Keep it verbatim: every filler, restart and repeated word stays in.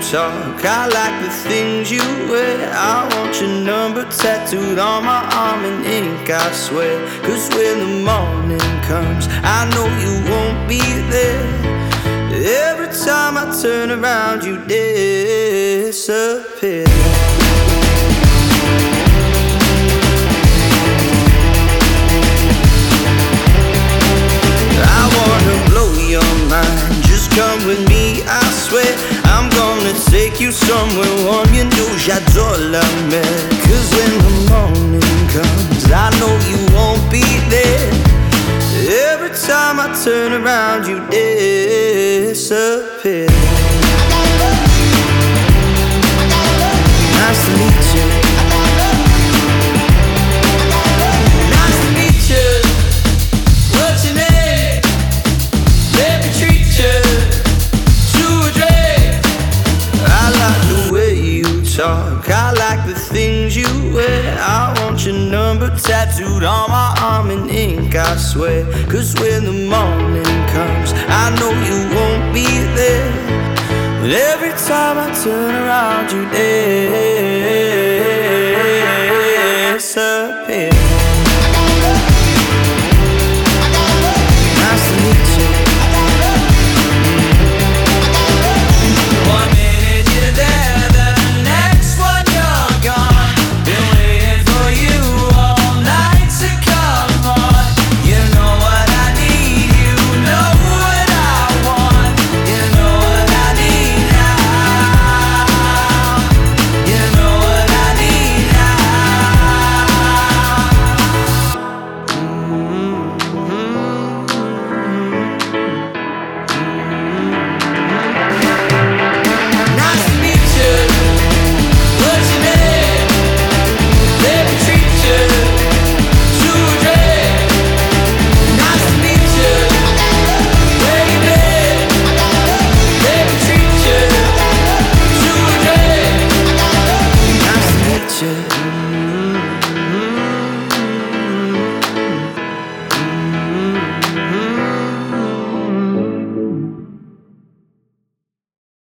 talk. I like the things you wear. I want your number tattooed on my arm in ink, I swear. Cause when the morning comes, I know you won't be there. Every time I turn around, you disappear. I wanna blow your mind, just come with me, I swear. I'm gonna take you somewhere warm, you know j'adore la mer. Cause when the morning comes, I know you won't be there. Every time I turn around, you disappear. Nice to meet you. Nice to meet you. What's your name? Let me treat you to a drink. I like the way you talk, I like the things you wear. I want your number tattooed on my arm in ink, I swear. Cause when the morning comes, I know you won't be there. But every time I turn around, you there.